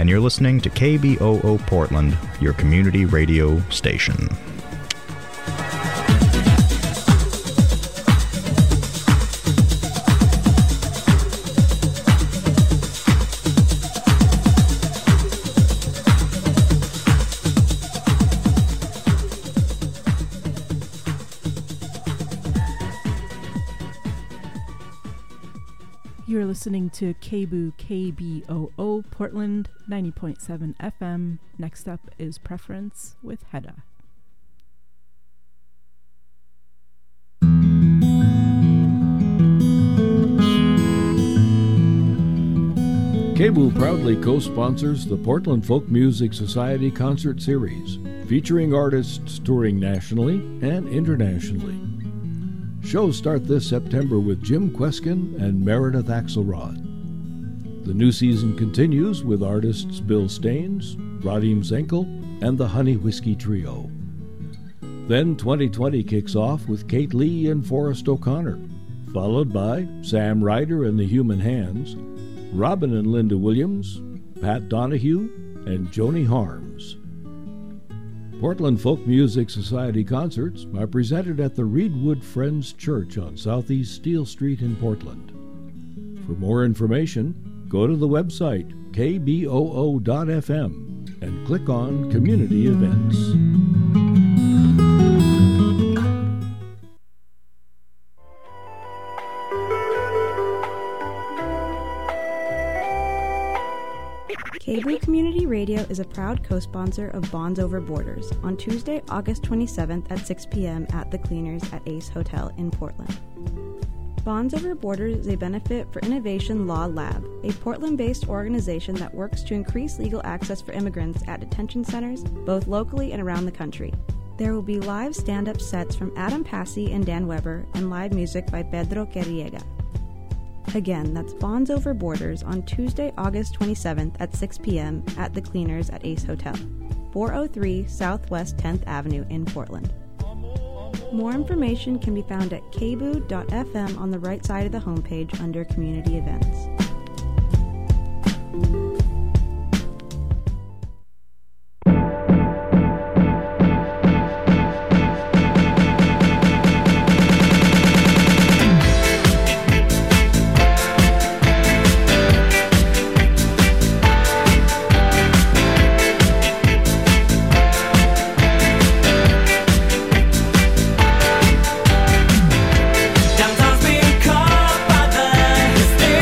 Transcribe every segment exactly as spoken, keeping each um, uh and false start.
and you're listening to K B O O Portland, your community radio station. You're listening to K B O O K B O O Portland ninety point seven F M. Next up is Preference with Hedda. K B O O proudly co-sponsors the Portland Folk Music Society Concert Series, featuring artists touring nationally and internationally. Shows start this September with Jim Kweskin and Meredith Axelrod. The new season continues with artists Bill Staines, Radim Zenkel, and the Honey Whiskey Trio. Then twenty twenty kicks off with Kate Lee and Forrest O'Connor, followed by Sam Ryder and the Human Hands, Robin and Linda Williams, Pat Donahue, and Joni Harms. Portland Folk Music Society concerts are presented at the Reedwood Friends Church on Southeast Steel Street in Portland. For more information, go to the website k b o o dot f m and click on Community Events. K B O O Community Radio is a proud co-sponsor of Bonds Over Borders on Tuesday, August twenty-seventh at six p.m. at the Cleaners at Ace Hotel in Portland. Bonds Over Borders is a benefit for Innovation Law Lab, a Portland-based organization that works to increase legal access for immigrants at detention centers, both locally and around the country. There will be live stand-up sets from Adam Passy and Dan Weber and live music by Pedro Queriega. Again, that's Bonds Over Borders on Tuesday, August twenty-seventh at six p.m. at the Cleaners at Ace Hotel, four oh three Southwest tenth Avenue in Portland. More information can be found at k b o o dot f m on the right side of the homepage under Community Events. Downtown's been caught by the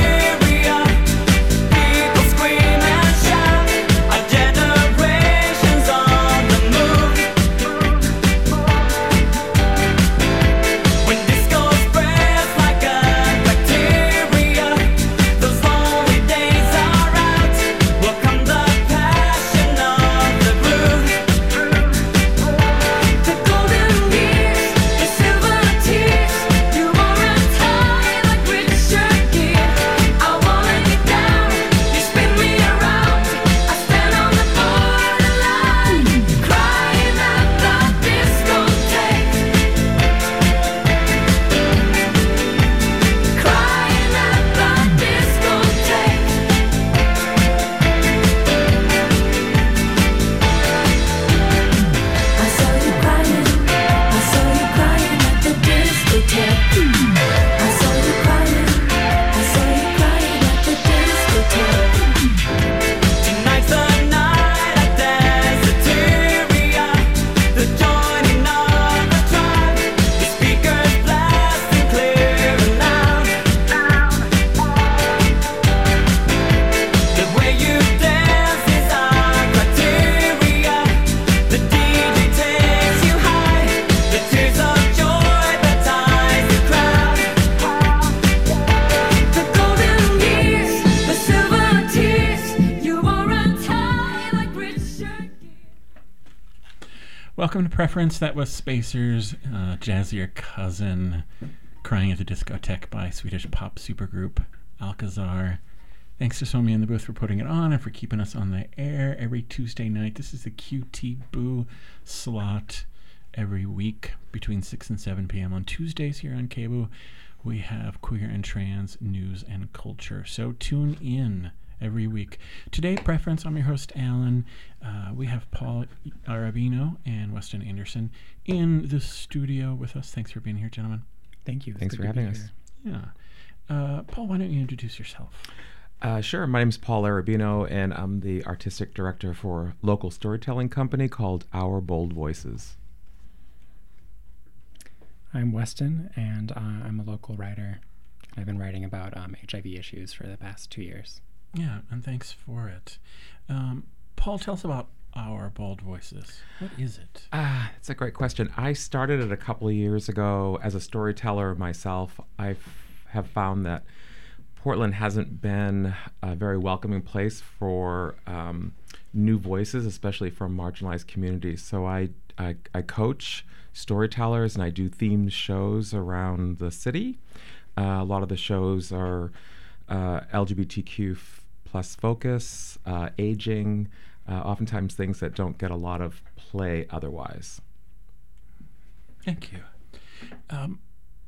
Welcome to Preference. That was Spacers, uh, Jazzier Cousin, Crying at the Discotheque by Swedish pop supergroup Alcazar. Thanks to Somi in the booth for putting it on and for keeping us on the air every Tuesday night. This is the Q T Boo slot every week between six and seven p.m. on Tuesdays here on K B O O. We have queer and trans news and culture. So tune in every week. Today, Preference, I'm your host, Alan. Uh, we have Paul Arabino and Weston Anderson in the studio with us. Thanks for being here, gentlemen. Thank you. It's Thanks good for to be having us. here. Yeah. Uh, Paul, why don't you introduce yourself? Uh, sure. My name is Paul Arabino, and I'm the artistic director for a local storytelling company called Our Bold Voices. I'm Weston, and uh, I'm a local writer. I've been writing about um, H I V issues for the past two years. Yeah, and thanks for it. Um, Paul, tell us about Our Bold Voices. What is it? Ah, it's a great question. I started it a couple of years ago as a storyteller myself. I have found that Portland hasn't been a very welcoming place for um, new voices, especially from marginalized communities. So I, I, I coach storytellers and I do themed shows around the city. Uh, a lot of the shows are uh, L G B T Q f- plus focus, uh, aging, uh, oftentimes things that don't get a lot of play otherwise. Thank you. Um,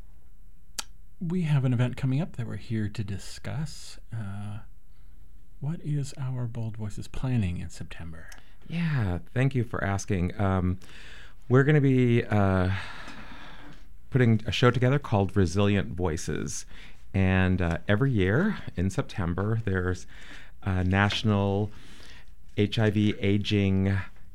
we have an event coming up that we're here to discuss. Uh, what is Our Bold Voices planning in September? Yeah, thank you for asking. Um, we're going to be uh, putting a show together called Resilient Voices. And uh, every year in September, there's a National H I V Aging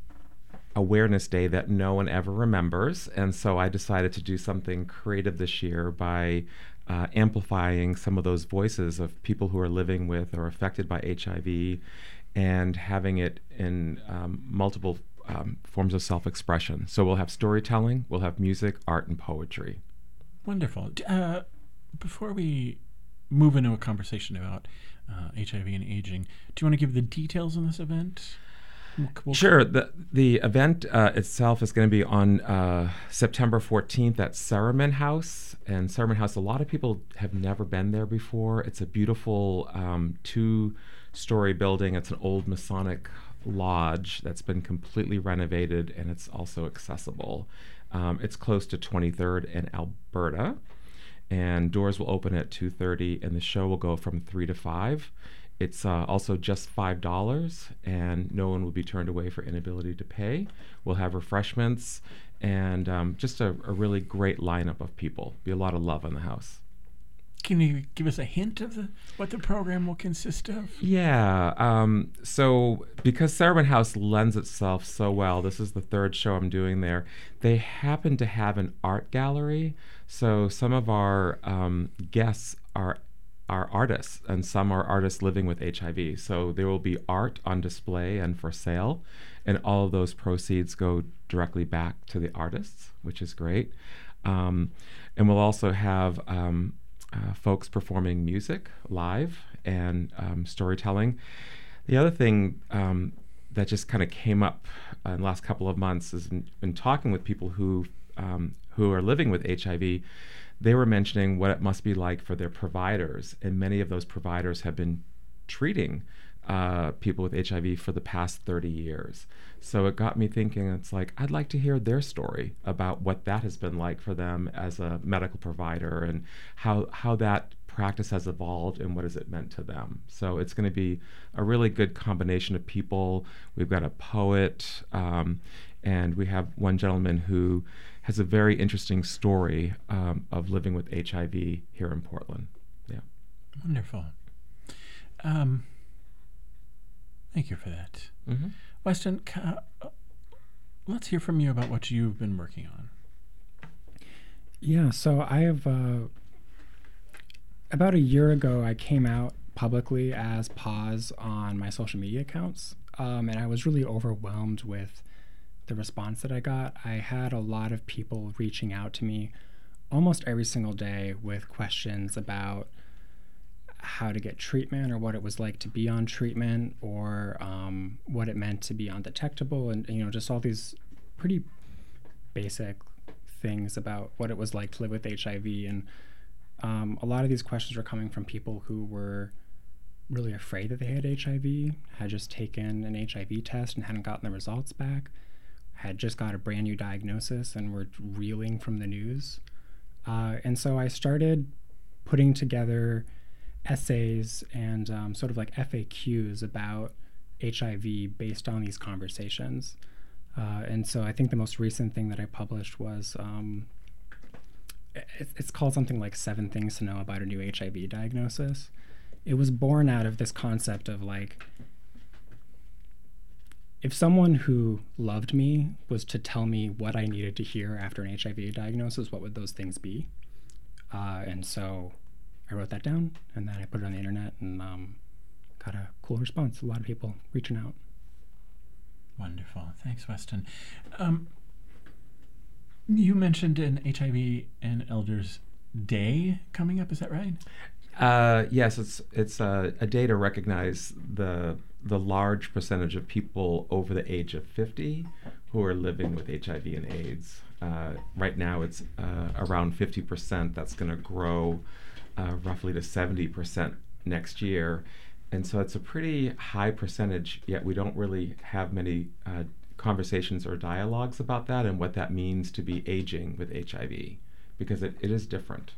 Awareness Day that no one ever remembers. And so I decided to do something creative this year by uh, amplifying some of those voices of people who are living with or affected by H I V and having it in um, multiple um, forms of self-expression. So we'll have storytelling, we'll have music, art, and poetry. Wonderful. D- Uh, before we move into a conversation about uh, H I V and aging, do you want to give the details on this event? We'll, we'll Sure. The the event uh, itself is going to be on uh, September fourteenth at Ceremon House. And Ceremon House, a lot of people have never been there before. It's a beautiful um, two-story building. It's an old Masonic lodge that's been completely renovated, and it's also accessible. Um, it's close to twenty-third and Alberta. And doors will open at two thirty, and the show will go from three to five. It's uh, also just five dollars, and no one will be turned away for inability to pay. We'll have refreshments and um, just a, a really great lineup of people. Be a lot of love in the house. Can you give us a hint of the what the program will consist of? Yeah. Um, so because Ceremon House lends itself so well, this is the third show I'm doing there. They happen to have an art gallery. So some of our um, guests are are artists, and some are artists living with H I V. So there will be art on display and for sale, and all of those proceeds go directly back to the artists, which is great. Um, and we'll also have um, uh, folks performing music live and um, storytelling. The other thing um, that just kind of came up uh, in the last couple of months is in, in talking with people who um, who are living with H I V. They were mentioning what it must be like for their providers, and many of those providers have been treating uh, people with H I V for the past thirty years. So it got me thinking, it's like, I'd like to hear their story about what that has been like for them as a medical provider, and how, how that practice has evolved and what has it meant to them. So it's going to be a really good combination of people. We've got a poet, um, and we have one gentleman who has a very interesting story um, of living with H I V here in Portland. Yeah. Wonderful. Um, thank you for that. Mm-hmm. Weston, ca- uh, let's hear from you about what you've been working on. Yeah, so I have, uh, about a year ago, I came out publicly as Pause on my social media accounts, um, and I was really overwhelmed with the response that I got. I had a lot of people reaching out to me almost every single day with questions about how to get treatment, or what it was like to be on treatment, or um, what it meant to be undetectable, and you know, just all these pretty basic things about what it was like to live with H I V. And um, a lot of these questions were coming from people who were really afraid that they had H I V, had just taken an H I V test and hadn't gotten the results back, had just got a brand new diagnosis and were reeling from the news. Uh, and so I started putting together essays and um, sort of like F A Qs about H I V based on these conversations. Uh, and so I think the most recent thing that I published was, um, it, it's called something like Seven Things to Know About a New H I V Diagnosis. It was born out of this concept of like, if someone who loved me was to tell me what I needed to hear after an H I V diagnosis, what would those things be? Uh, and so I wrote that down, and then I put it on the internet, and um, got a cool response. A lot of people reaching out. Wonderful. Thanks, Weston. Um, you mentioned an H I V and Elders Day coming up. Is that right? Uh, yes, it's it's a, a day to recognize the the large percentage of people over the age of fifty who are living with H I V and AIDS. Uh, right now, it's uh, around fifty percent. That's going to grow uh, roughly to seventy percent next year. And so it's a pretty high percentage, yet we don't really have many uh, conversations or dialogues about that and what that means to be aging with H I V, because it, it is different.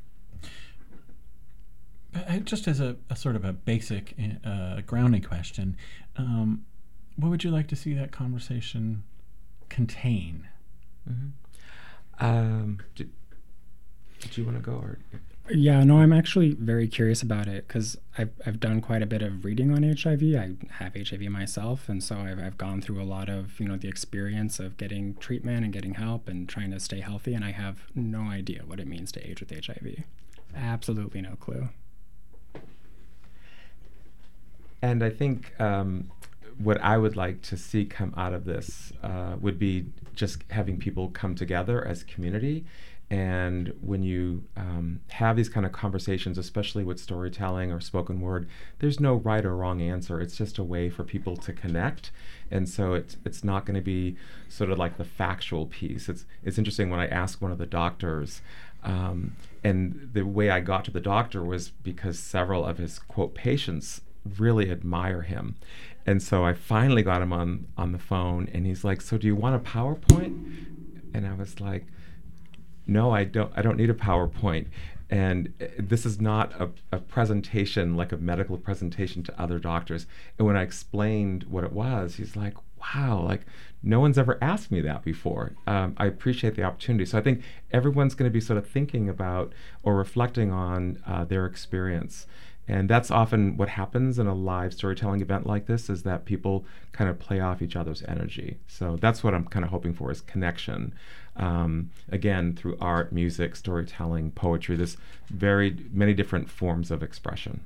Uh, just as a, a sort of a basic uh, grounding question, um, what would you like to see that conversation contain? Mm-hmm. Um, did, did you want to go? Or? Yeah, no, I'm actually very curious about it because I've, I've done quite a bit of reading on H I V. I have H I V myself, and so I've, I've gone through a lot of, you know, the experience of getting treatment and getting help and trying to stay healthy, and I have no idea what it means to age with H I V. Absolutely no clue. And I think um, what I would like to see come out of this uh, would be just having people come together as community. And when you um, have these kind of conversations, especially with storytelling or spoken word, there's no right or wrong answer. It's just a way for people to connect. And so it's it's not going to be sort of like the factual piece. It's it's interesting when I asked one of the doctors, um, and the way I got to the doctor was because several of his, quote, patients really admire him. And so I finally got him on, on the phone, and he's like, so do you want a PowerPoint? And I was like, no, I don't I don't need a PowerPoint. And uh, this is not a, a presentation like a medical presentation to other doctors. And when I explained what it was, he's like, wow, like no one's ever asked me that before. Um, I appreciate the opportunity. So I think everyone's going to be sort of thinking about or reflecting on uh, their experience. And that's often what happens in a live storytelling event like this, is that people kind of play off each other's energy. So that's what I'm kind of hoping for, is connection. Um, again, through art, music, storytelling, poetry, there's very many different forms of expression.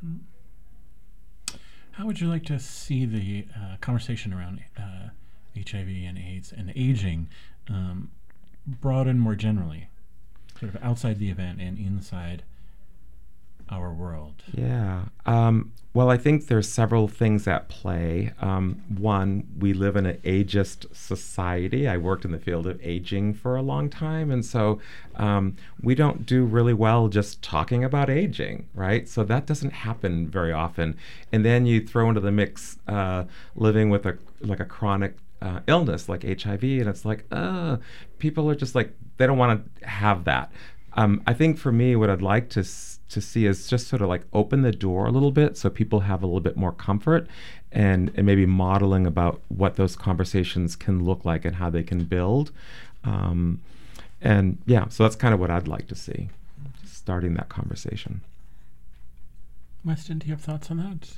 Mm-hmm. How would you like to see the uh, conversation around uh, H I V and AIDS and aging um, broaden more generally, sort of outside the event and inside our world? Yeah. Um, well, I think there's several things at play. Um, one, we live in an ageist society. I worked in the field of aging for a long time, and so um, we don't do really well just talking about aging, right? So that doesn't happen very often. And then you throw into the mix uh, living with a like a chronic uh, illness like H I V, and it's like, uh, people are just like, they don't want to have that. Um, I think for me, what I'd like to s- to see is just sort of like open the door a little bit so people have a little bit more comfort, and, and maybe modeling about what those conversations can look like and how they can build. Um, and yeah, so that's kind of what I'd like to see, starting that conversation. Weston, do you have thoughts on that?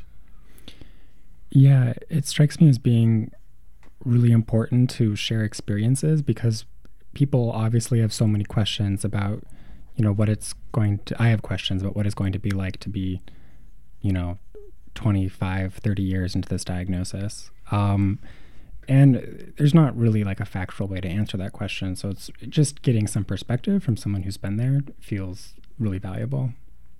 Yeah, it strikes me as being really important to share experiences, because people obviously have so many questions about, you know, what it's going to, I have questions about what it's going to be like to be, you know, twenty-five, thirty years into this diagnosis. Um, and there's not really like a factual way to answer that question. So it's just getting some perspective from someone who's been there feels really valuable.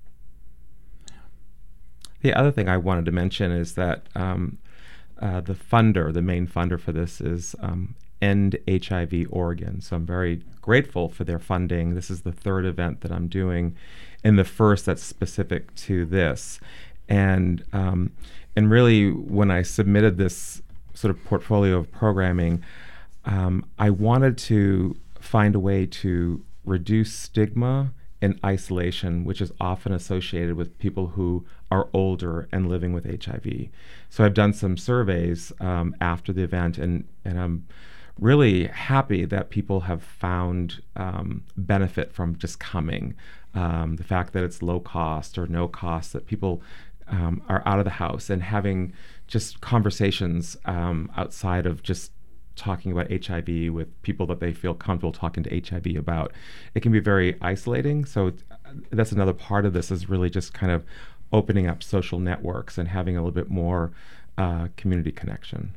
The other thing I wanted to mention is that um, uh, the funder, the main funder for this is um, End H I V Oregon. So I'm very grateful for their funding. This is the third event that I'm doing, and the first that's specific to this. And um, and really, when I submitted this sort of portfolio of programming, um, I wanted to find a way to reduce stigma in isolation, which is often associated with people who are older and living with H I V. So I've done some surveys um, after the event, and, and I'm really happy that people have found um, benefit from just coming. Um, the fact that it's low cost or no cost, that people um, are out of the house and having just conversations um, outside of just talking about H I V with people that they feel comfortable talking to H I V about. It can be very isolating. So uh, that's another part of this, is really just kind of opening up social networks and having a little bit more uh, community connection.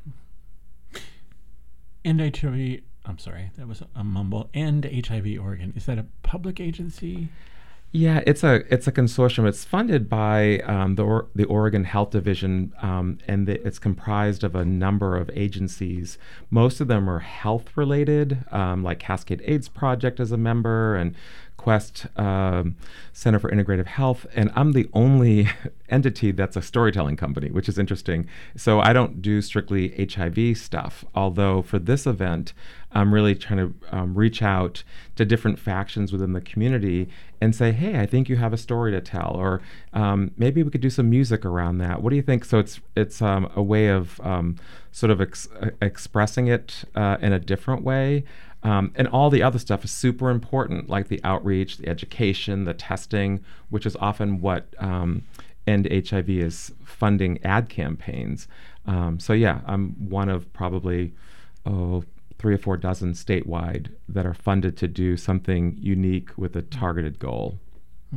End H I V, I'm sorry, that was a mumble. End H I V Oregon. Is that a public agency? Yeah, it's a it's a consortium. It's funded by um, the or, the Oregon Health Division, um, and the, it's comprised of a number of agencies. Most of them are health related, um, like Cascade AIDS Project is a member, and Quest um, Center for Integrative Health. And I'm the only entity that's a storytelling company, which is interesting. So I don't do strictly H I V stuff, although for this event, I'm really trying to um, reach out to different factions within the community and say, hey, I think you have a story to tell, or um, maybe we could do some music around that. What do you think? So it's it's um, a way of um, sort of ex- expressing it uh, in a different way. Um, and all the other stuff is super important, like the outreach, the education, the testing, which is often what um, End H I V is funding ad campaigns. Um, so yeah, I'm one of probably, oh, three or four dozen statewide that are funded to do something unique with a targeted goal. Hmm.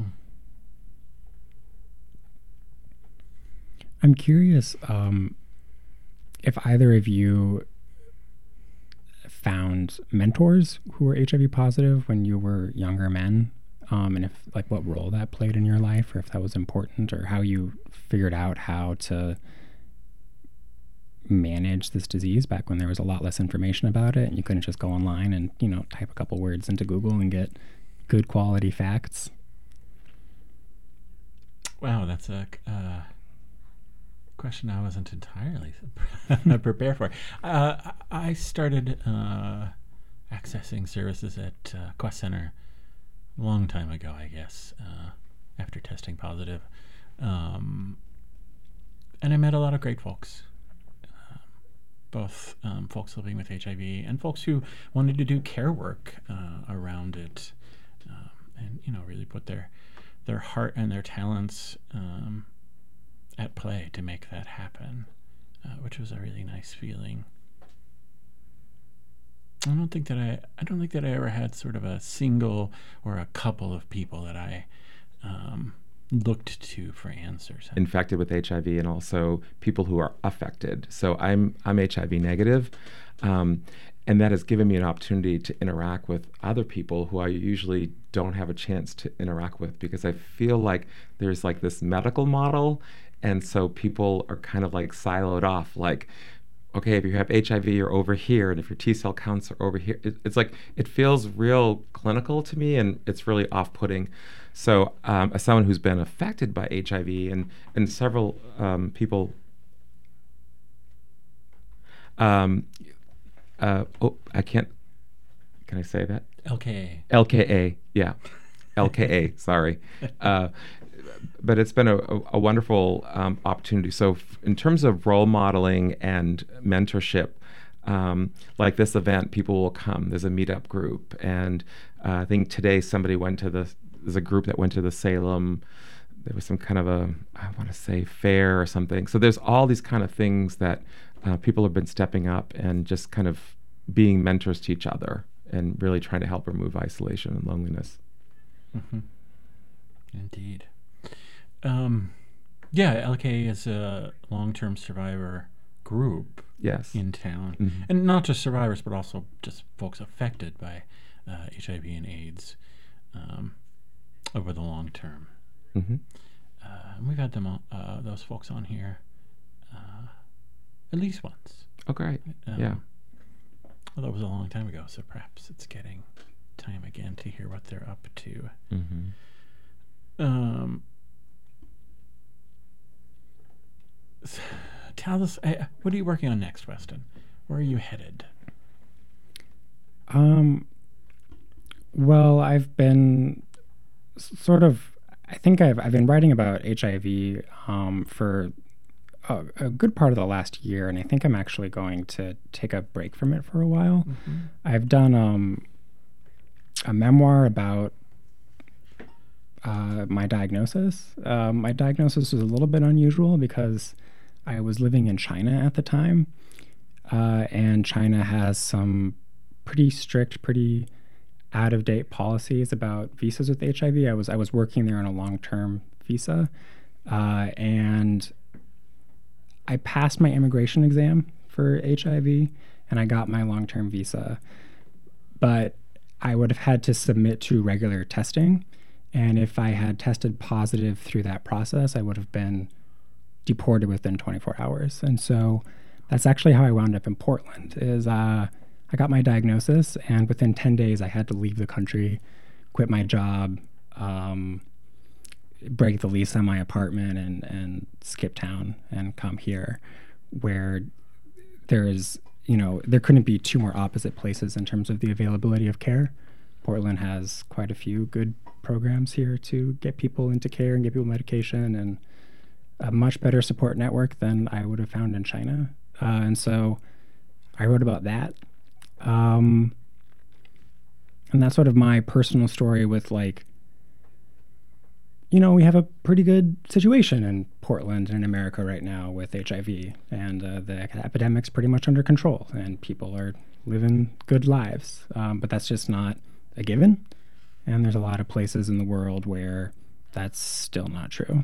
I'm curious um, if either of you found mentors who were H I V positive when you were younger men, um, and if like what role that played in your life, or if that was important, or how you figured out how to manage this disease back when there was a lot less information about it and you couldn't just go online and, you know, type a couple words into Google and get good quality facts. Wow, that's a uh, question I wasn't entirely prepared for. Uh, I started uh, accessing services at uh, Quest Center a long time ago, I guess, uh, after testing positive. Um, and I met a lot of great folks. Both um, folks living with H I V and folks who wanted to do care work uh, around it, um, and you know, really put their their heart and their talents um, at play to make that happen, uh, which was a really nice feeling. I don't think that I I don't think that I ever had sort of a single or a couple of people that I um, looked to for answers. Infected with H I V, and also people who are affected. So I'm I'm H I V negative, um, and that has given me an opportunity to interact with other people who I usually don't have a chance to interact with, because I feel like there's like this medical model, and so people are kind of like siloed off, like, okay, if you have H I V, you're over here, and if your T cell counts are over here. It, it's like, it feels real clinical to me, and it's really off-putting. So um, as someone who's been affected by H I V, and, and several um, people, um, uh, oh, I can't, can I say that? L K A. L K A, yeah. L K A, sorry. Uh, but it's been a, a, a wonderful um, opportunity. So f- in terms of role modeling and mentorship, um, like this event, people will come. There's a meetup group. And uh, I think today somebody went to the, there's a group that went to the Salem, there was some kind of a, I want to say fair or something. So there's all these kind of things that uh, people have been stepping up and just kind of being mentors to each other and really trying to help remove isolation and loneliness. Mm-hmm. Indeed. Um, yeah, L K A is a long-term survivor group yes. in town. Mm-hmm. And not just survivors, but also just folks affected by uh, H I V and AIDS um, over the long term. Mm-hmm. Uh, and we've had them all, uh, those folks on here uh, at least once. Oh, great. Um, yeah. Although it was a long time ago, so perhaps it's getting time again to hear what they're up to. Mm-hmm. Um, tell us, uh, what are you working on next, Weston? Where are you headed? Um, well, I've been s- sort of, I think I've I've been writing about H I V um, for a, a good part of the last year, and I think I'm actually going to take a break from it for a while. Mm-hmm. I've done um, a memoir about uh, my diagnosis. Uh, my diagnosis was a little bit unusual because I was living in China at the time, uh, and China has some pretty strict, pretty out-of-date policies about visas with H I V. I was I was working there on a long-term visa, uh, and I passed my immigration exam for H I V, and I got my long-term visa. But I would have had to submit to regular testing, and if I had tested positive through that process, I would have been deported within twenty-four hours. And so that's actually how I wound up in Portland. Is uh, I got my diagnosis, and within ten days, I had to leave the country, quit my job, um, break the lease on my apartment, and, and skip town and come here, where there is, you know, there couldn't be two more opposite places in terms of the availability of care. Portland has quite a few good programs here to get people into care and get people medication, and a much better support network than I would have found in China. Uh, and so I wrote about that. Um, and that's sort of my personal story with, like, you know, we have a pretty good situation in Portland and in America right now with H I V, and uh, the epidemic's pretty much under control, and people are living good lives. Um, but that's just not a given. And there's a lot of places in the world where that's still not true.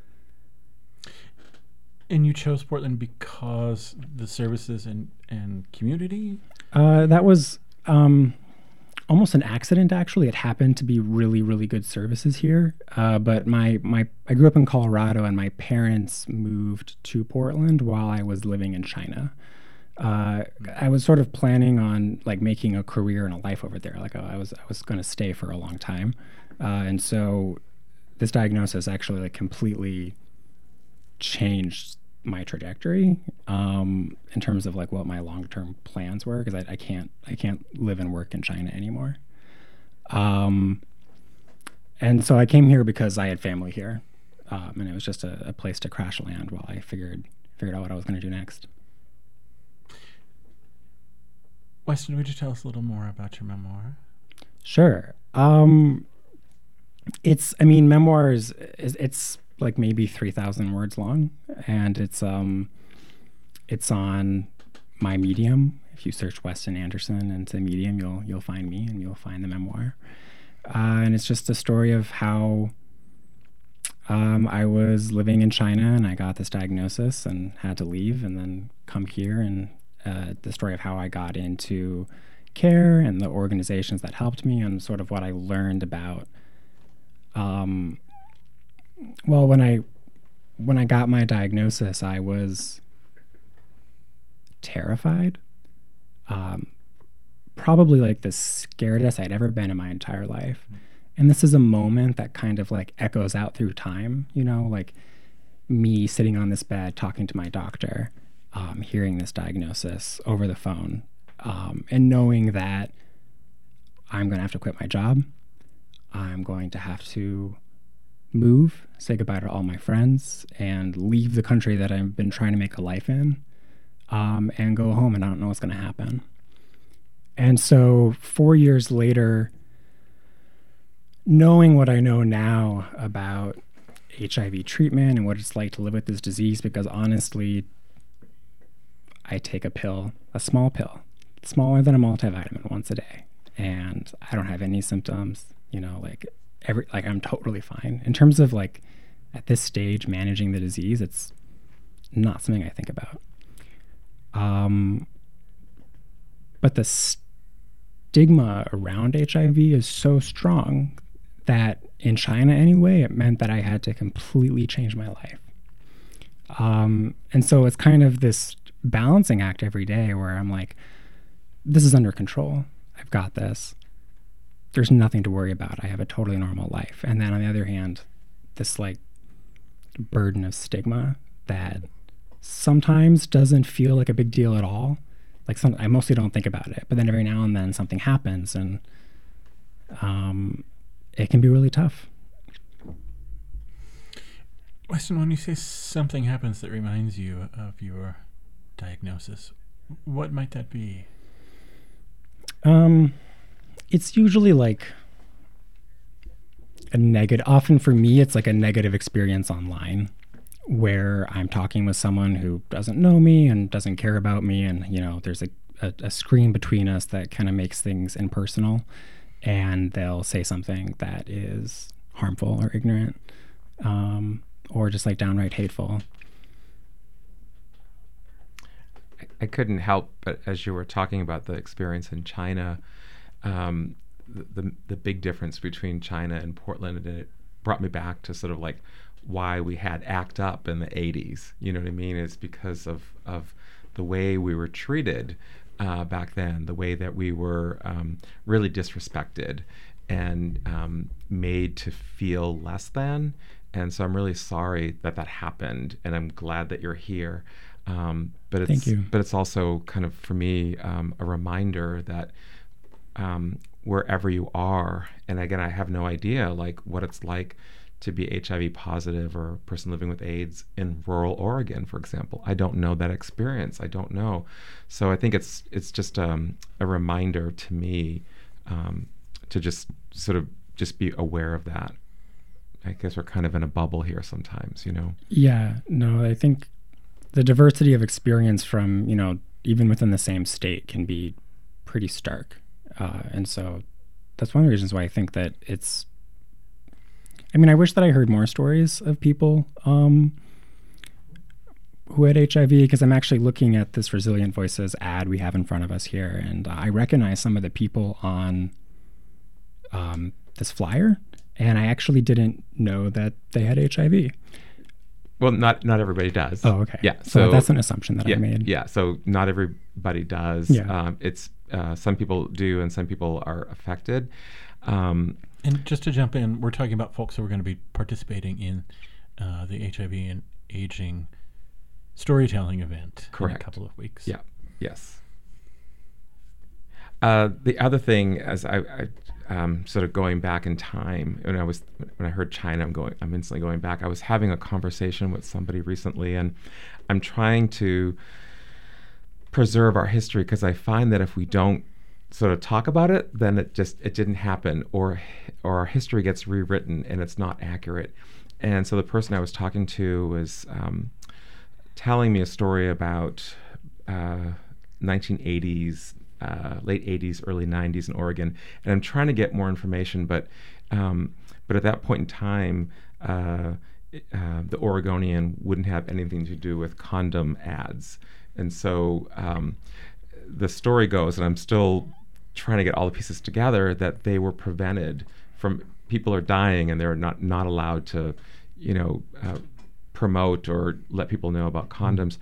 And you chose Portland because the services and, and community? Uh, that was um, almost an accident, actually. It happened to be really, really good services here. Uh, but my, my I grew up in Colorado, and my parents moved to Portland while I was living in China. Uh, I was sort of planning on, like, making a career and a life over there. Like, I was I was going to stay for a long time. Uh, and so this diagnosis actually, like, completely changed my trajectory um, in terms of, like, what my long-term plans were, because I, I can't I can't live and work in China anymore. Um, and so I came here because I had family here, um, and it was just a, a place to crash land while I figured figured out what I was going to do next. Weston, would you tell us a little more about your memoir? Sure. Um, it's I mean, memoirs is it's like maybe three thousand words long, and it's um it's on my Medium. If you search Weston Anderson into Medium, you'll you'll find me, and you'll find the memoir. Uh, and it's just a story of how um, I was living in China, and I got this diagnosis and had to leave and then come here, and uh, the story of how I got into care and the organizations that helped me, and sort of what I learned about um, Well, when I when I got my diagnosis, I was terrified. Um, probably like the scaredest I'd ever been in my entire life. And this is a moment that kind of, like, echoes out through time, you know, like me sitting on this bed talking to my doctor, um, hearing this diagnosis over the phone, um, and knowing that I'm going to have to quit my job. I'm going to have to move, say goodbye to all my friends, and leave the country that I've been trying to make a life in, um, and go home, and I don't know what's going to happen. And so four years later, knowing what I know now about H I V treatment and what it's like to live with this disease, because honestly, I take a pill, a small pill, smaller than a multivitamin, once a day, and I don't have any symptoms, you know, like every, like I'm totally fine. In terms of, like, at this stage, managing the disease, it's not something I think about. Um, but the stigma around H I V is so strong that in China anyway, it meant that I had to completely change my life. Um, and so it's kind of this balancing act every day where I'm like, this is under control. I've got this. There's nothing to worry about. I have a totally normal life. And then on the other hand, this, like, burden of stigma that sometimes doesn't feel like a big deal at all. Like, some, I mostly don't think about it, but then every now and then something happens, and um, it can be really tough. Weston, when you say something happens that reminds you of your diagnosis, what might that be? Um, it's usually like a negative. Often for me, it's like a negative experience online, where I'm talking with someone who doesn't know me and doesn't care about me, and you know, there's a a, a screen between us that kind of makes things impersonal, and they'll say something that is harmful or ignorant, um, or just like downright hateful. I couldn't help but, as you were talking about the experience in China, um, the, the the big difference between China and Portland, and it brought me back to sort of like why we had ACT UP in the eighties. You know what I mean? It's because of of the way we were treated uh, back then, the way that we were um, really disrespected and um, made to feel less than. And so I'm really sorry that that happened, and I'm glad that you're here. Um, but it's Thank you. but it's also kind of for me um, a reminder that um, wherever you are, and again, I have no idea like what it's like to be H I V positive or a person living with AIDS in rural Oregon, for example. I don't know that experience. I don't know. So I think it's it's just um, a reminder to me um, to just sort of just be aware of that. I guess we're kind of in a bubble here sometimes, you know? Yeah, no, I think the diversity of experience from, you know, even within the same state can be pretty stark. Uh, and so that's one of the reasons why I think that it's, I mean, I wish that I heard more stories of people um, who had H I V, because I'm actually looking at this Resilient Voices ad we have in front of us here, and I recognize some of the people on um, this flyer, and I actually didn't know that they had H I V. Well, not not everybody does. Oh, okay. Yeah. So, So, that's an assumption that yeah, I made. yeah. So not everybody does. Yeah. Um, it's uh, some people do, and some people are affected. Um, And just to jump in, we're talking about folks who are going to be participating in uh, the H I V and aging storytelling event Correct. in a couple of weeks. Yeah. Yes. Uh, the other thing, as I, I um, sort of going back in time, when I was when I heard China, I'm going, I'm instantly going back. I was having a conversation with somebody recently, and I'm trying to preserve our history, because I find that if we don't sort of talk about it, then it just it didn't happen, or or our history gets rewritten and it's not accurate. And so the person I was talking to was um, telling me a story about uh, nineteen eighties. Uh, late eighties, early nineties in Oregon, and I'm trying to get more information, but um, but at that point in time, uh, uh, the Oregonian wouldn't have anything to do with condom ads, and so um, the story goes, and I'm still trying to get all the pieces together, that they were prevented from, people are dying, and they're not not allowed to, you know, uh, promote or let people know about condoms.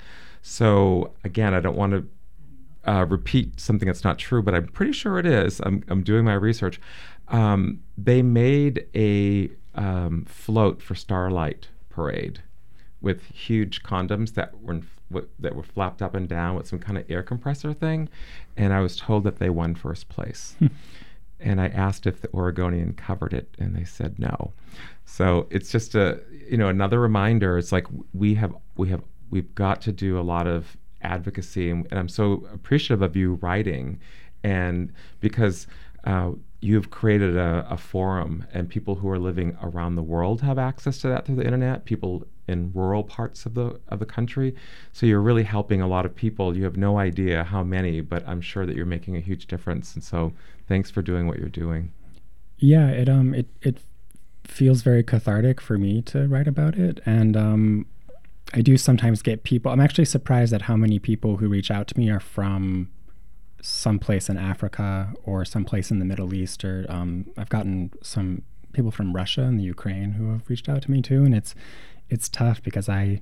So again, I don't want to Uh, repeat something that's not true, but I'm pretty sure it is. I'm, I'm doing my research. Um, they made a um, float for Starlight Parade with huge condoms that were in, w- that were flapped up and down with some kind of air compressor thing, and I was told that they won first place. And I asked if the Oregonian covered it, and they said no. So it's just a, you know, another reminder. It's like we have we have we've got to do a lot of advocacy, and, and I'm so appreciative of you writing, and because uh, you've created a, a forum, and people who are living around the world have access to that through the internet, people in rural parts of the of the country. So you're really helping a lot of people. You have no idea how many, but I'm sure that you're making a huge difference, and so thanks for doing what you're doing. Yeah, it um it it feels very cathartic for me to write about it, and um I do sometimes get people, I'm actually surprised at how many people who reach out to me are from someplace in Africa or someplace in the Middle East, or um, I've gotten some people from Russia and the Ukraine who have reached out to me too, and it's it's tough because I,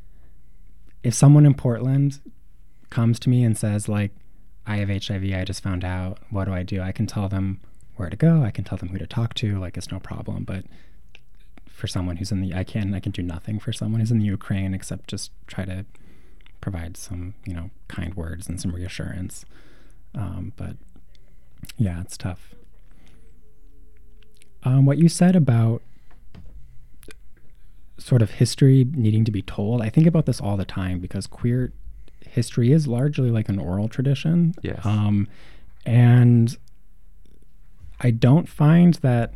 if someone in Portland comes to me and says like, I have H I V, I just found out, what do I do? I can tell them where to go, I can tell them who to talk to, like it's no problem, but for someone who's in the, I can, I can do nothing for someone who's in the Ukraine except just try to provide some, you know, kind words and some reassurance. Um, but yeah, it's tough. Um, what you said about sort of history needing to be told. I think about this all the time because queer history is largely like an oral tradition. Yes. Um, and I don't find that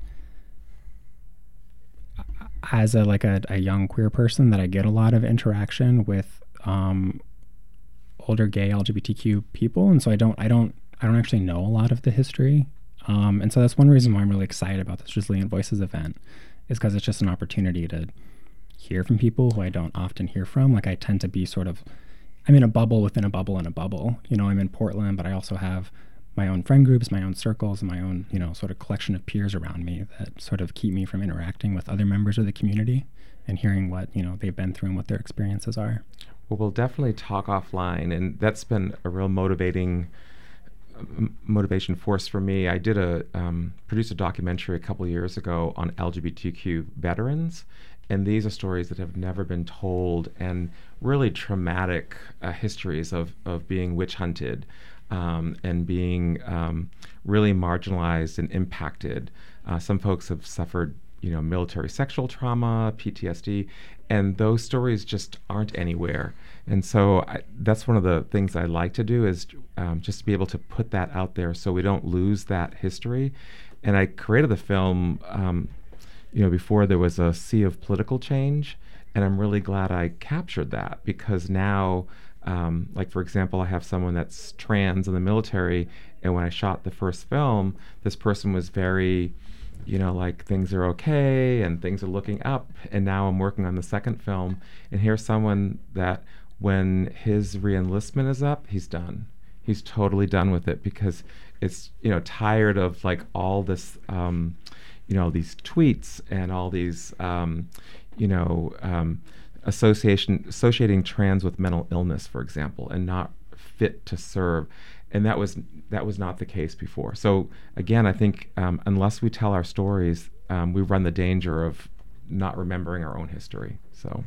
as a like a, a young queer person that I get a lot of interaction with um, older gay L G B T Q people, and so I don't I don't I don't actually know a lot of the history. Um, and so that's one reason why I'm really excited about this Resilient Voices event, is because it's just an opportunity to hear from people who I don't often hear from. Like I tend to be sort of, I'm in a bubble within a bubble in a bubble. You know, I'm in Portland, but I also have my own friend groups, my own circles, and my own, you know, sort of collection of peers around me that sort of keep me from interacting with other members of the community and hearing what, you know, they've been through and what their experiences are. Well, we'll definitely talk offline, and that's been a real motivating m- motivation force for me. I did a um, produced a documentary a couple years ago on L G B T Q veterans, and these are stories that have never been told, and really traumatic uh, histories of of being witch hunted, um, and being um, really marginalized and impacted. Uh, some folks have suffered, you know, military sexual trauma, P T S D, and those stories just aren't anywhere. And so I, that's one of the things I like to do, is um, just to be able to put that out there so we don't lose that history. And I created the film, um, you know, before there was a sea of political change, and I'm really glad I captured that, because now, um, like for example, I have someone that's trans in the military, and when I shot the first film, this person was very, you know, like things are okay and things are looking up. And now I'm working on the second film, and here's someone that when his re-enlistment is up, he's done. He's totally done with it, because it's, you know, tired of like all this, um, you know, these tweets and all these, um, you know, um, association associating trans with mental illness, for example, and not fit to serve. And that was that was not the case before. So again, I think um, unless we tell our stories, um, we run the danger of not remembering our own history. So,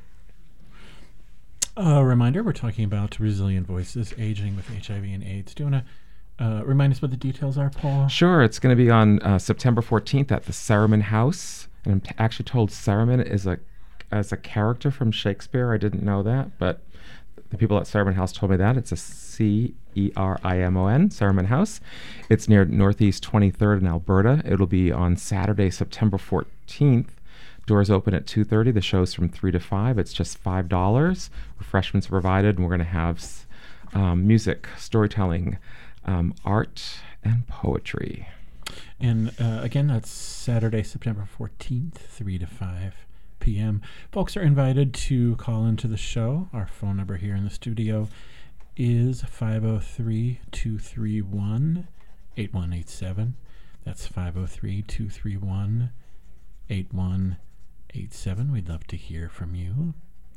a reminder: we're talking about Resilient Voices, aging with H I V and AIDS. Do you want to uh, remind us what the details are, Paul? Sure. It's going to be on uh, September fourteenth at the Saruman House, and I'm t- actually told Saruman is a as a character from Shakespeare. I didn't know that, but the people at Saruman House told me that. It's a C E R I M O N, Saruman House. It's near Northeast twenty-third in Alberta. It'll be on Saturday, September fourteenth. Doors open at two thirty. The show's from three to five. It's just five dollars. Refreshments are provided, and we're going to have um, music, storytelling, um, art, and poetry. And uh, again, that's Saturday, September fourteenth, three to five p.m. Folks are invited to call into the show. Our phone number here in the studio is five oh three, two three one, eight one eight seven. That's five oh three, two three one, eight one eight seven. We'd love to hear from you.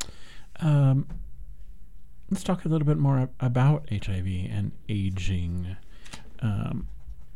Um, let's talk a little bit more ab- about H I V and aging. Um,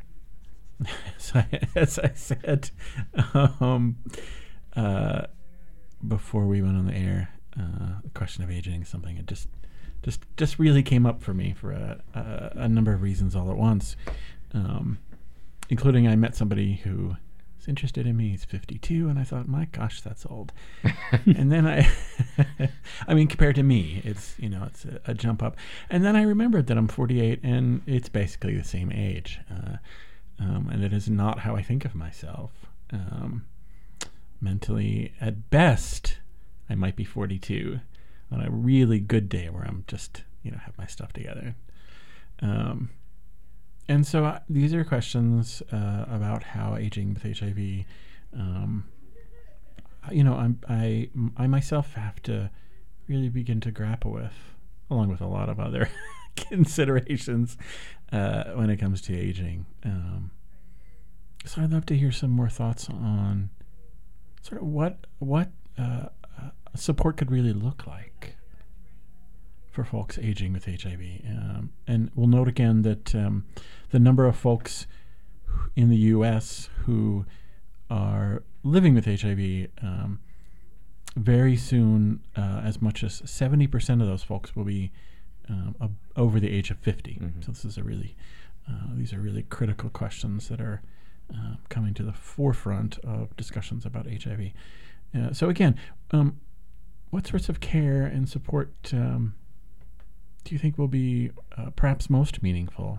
as, I, as I said, um, uh, before we went on the air, uh, the question of aging is something that just just just really came up for me for a, a, a number of reasons all at once, um, including I met somebody who was interested in me. He's fifty-two, and I thought, my gosh, that's old. And then I, I mean, compared to me, it's, you know, it's a, a jump up. And then I remembered that I'm forty-eight, and it's basically the same age, uh, um, and it is not how I think of myself. Um, mentally, at best, I might be forty-two on a really good day where I'm just, you know, have my stuff together. Um, and so uh, these are questions uh, about how aging with H I V, um, you know, I'm, I, I myself have to really begin to grapple with, along with a lot of other considerations uh, when it comes to aging. Um, so I'd love to hear some more thoughts on sort of what what uh, uh, support could really look like for folks aging with H I V. Um, and we'll note again that um, the number of folks in the U S who are living with H I V, um, very soon, uh, as much as seventy percent of those folks will be um, ab- over the age of fifty. Mm-hmm. So this is a really, uh, these are really critical questions that are uh, coming to the forefront of discussions about H I V. Uh, so again, um, what sorts of care and support um, do you think will be uh, perhaps most meaningful?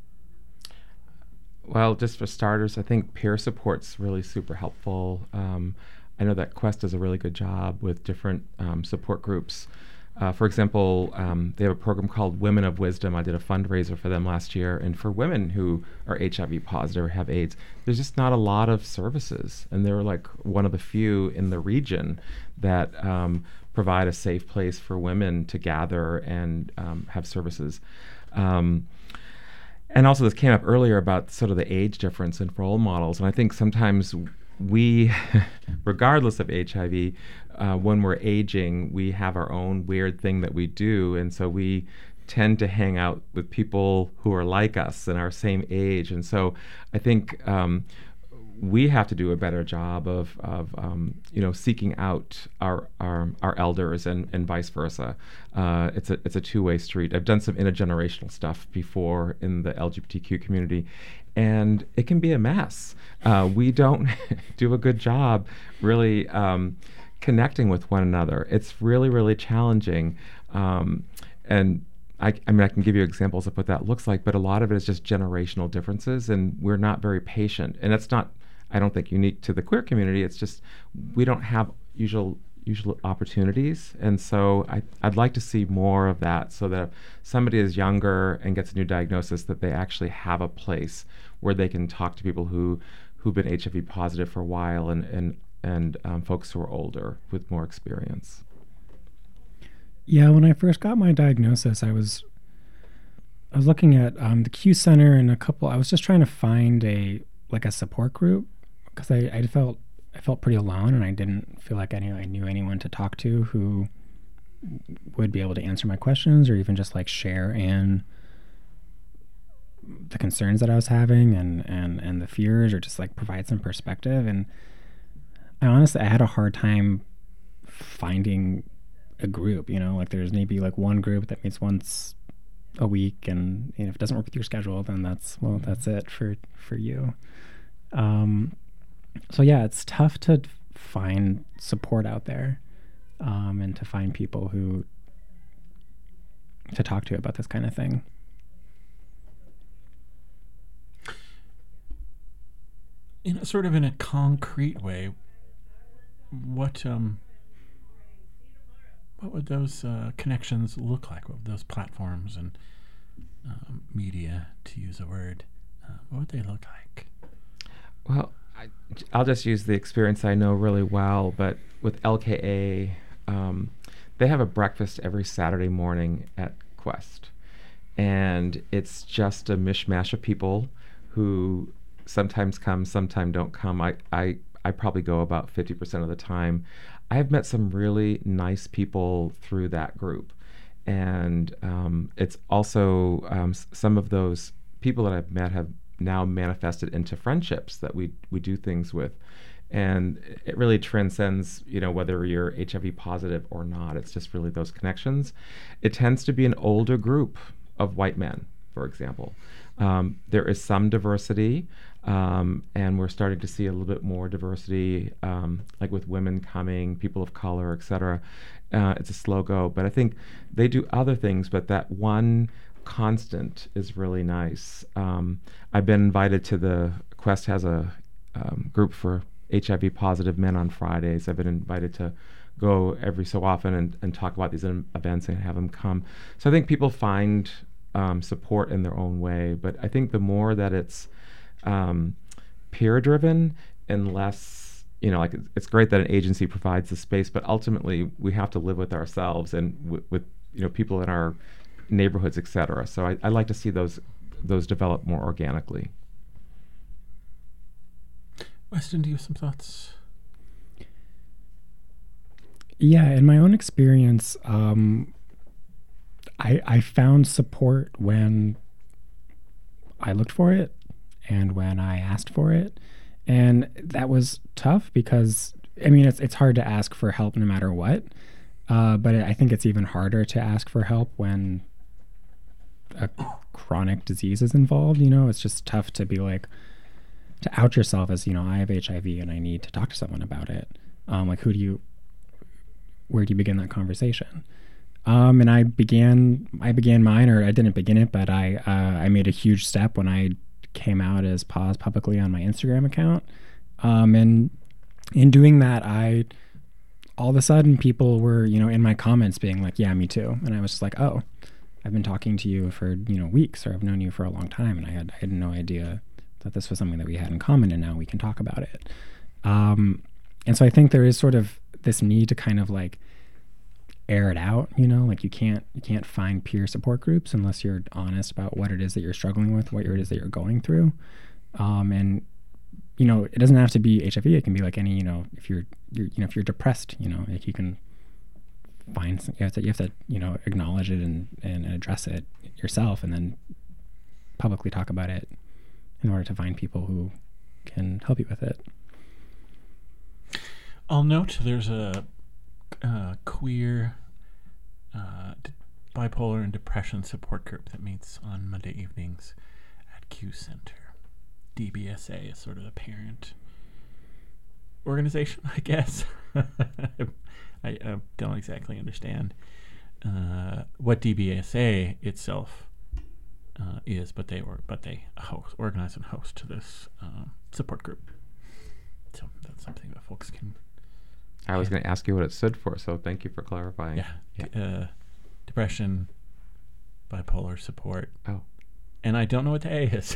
Well, just for starters, I think peer support's really super helpful. Um, I know that Quest does a really good job with different um, support groups. Uh, for example, um, they have a program called Women of Wisdom. I did a fundraiser for them last year. And for women who are H I V positive or have AIDS, there's just not a lot of services. And they're like one of the few in the region that um, provide a safe place for women to gather and um, have services. Um, and also this came up earlier about sort of the age difference in role models. And I think sometimes we, regardless of H I V, uh, when we're aging, we have our own weird thing that we do. And so we tend to hang out with people who are like us and our same age. And so I think um, we have to do a better job of, of um, you know, seeking out our our, our elders and, and vice versa. Uh, it's a it's a two-way street. I've done some intergenerational stuff before in the L G B T Q community, and it can be a mess. Uh, we don't do a good job really um, connecting with one another. It's really, really challenging. Um, and I, I mean, I can give you examples of what that looks like, but a lot of it is just generational differences, and we're not very patient. And that's not, I don't think, unique to the queer community. It's just we don't have usual usual opportunities. And so I, I'd like to see more of that, so that if somebody is younger and gets a new diagnosis, that they actually have a place where they can talk to people who, who've been H I V positive for a while, and, and, and um, folks who are older with more experience. Yeah, when I first got my diagnosis, I was I was looking at um, the Q Center and a couple. I was just trying to find a like a support group, because I, I felt I felt pretty alone, and I didn't feel like any I knew anyone to talk to who would be able to answer my questions, or even just like share in the concerns that I was having and and and the fears, or just like provide some perspective. And I honestly I had a hard time finding a group, you know, like there's maybe like one group that meets once a week, and you know, if it doesn't work with your schedule, then that's, well, that's it for, for you. Um, so yeah, it's tough to find support out there, um, and to find people who to talk to about this kind of thing. In a, sort of in a concrete way, what, um, what would those uh, connections look like? What would those platforms and uh, media, to use a word, uh, what would they look like? Well, I, I'll just use the experience I know really well, but with L K A, um, they have a breakfast every Saturday morning at Quest. And it's just a mishmash of people who sometimes come, sometimes don't come. I, I, I probably go about fifty percent of the time. I've met some really nice people through that group. And um, it's also, um, s- some of those people that I've met have now manifested into friendships that we, we do things with. And it really transcends, you know, whether you're H I V positive or not. It's just really those connections. It tends to be an older group of white men, for example. Um, there is some diversity, um, and we're starting to see a little bit more diversity, um, like with women coming, people of color, et cetera. Uh, it's a slow go, but I think they do other things, but that one constant is really nice. Um, I've been invited to the, Quest has a um, group for H I V positive men on Fridays. I've been invited to go every so often and, and talk about these in- events and have them come. So I think people find um, support in their own way, but I think the more that it's um, peer driven and less, you know, like it's, it's great that an agency provides the space, but ultimately we have to live with ourselves and w- with, you know, people in our neighborhoods, et cetera. So I, I like to see those those develop more organically. Weston, do you have some thoughts? Yeah, in my own experience, um, I, I found support when I looked for it and when I asked for it. And that was tough because, I mean, it's it's hard to ask for help no matter what. Uh, but I think it's even harder to ask for help when a chronic disease is involved. You know, it's just tough to be like, to out yourself as, you know, I have H I V and I need to talk to someone about it. Um, like, who do you, where do you begin that conversation? Um, and I began, I began mine, or I didn't begin it, but I, uh, I made a huge step when I came out as Pause publicly on my Instagram account. Um, and in doing that, I, all of a sudden people were, you know, in my comments being like, yeah, me too. And I was just like, oh, I've been talking to you for, you know, weeks, or I've known you for a long time. And I had, I had no idea that this was something that we had in common, and now we can talk about it. Um, and so I think there is sort of this need to kind of like air it out, you know, like you can't you can't find peer support groups unless you're honest about what it is that you're struggling with, what it is that you're going through. Um, and you know, it doesn't have to be H I V. It can be like any, you know, if you're, you're you know, if you're depressed, you know, like you can find some, you have to you have to you know acknowledge it and and address it yourself, and then publicly talk about it in order to find people who can help you with it. I'll note there's a uh, queer uh, d- bipolar and depression support group that meets on Monday evenings at Q Center. D B S A is sort of the parent organization, I guess. I uh, don't exactly understand uh, what D B S A itself uh, is, but they were but they host, organize and host this um, support group. So that's something that folks can. I was going to ask you what it stood for, so thank you for clarifying. Yeah, yeah. D- uh, depression, bipolar support. Oh, and I don't know what the A is.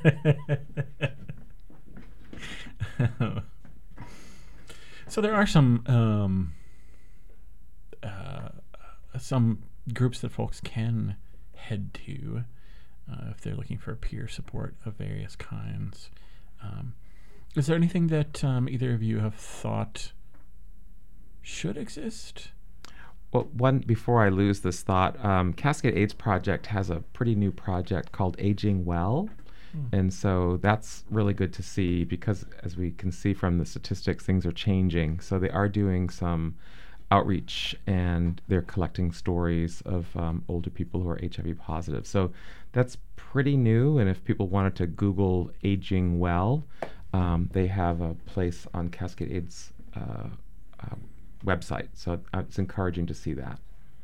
So there are some um, uh, some groups that folks can head to uh, if they're looking for peer support of various kinds. Um, is there anything that um, either of you have thought should exist? Well, one, before I lose this thought, um, Cascade AIDS Project has a pretty new project called Aging Well. Hmm. And so that's really good to see because, as we can see from the statistics, things are changing. So they are doing some outreach, and they're collecting stories of um, older people who are H I V positive. So that's pretty new. And if people wanted to Google Aging Well, um, they have a place on Cascade AIDS uh, uh, website. So uh, it's encouraging to see that.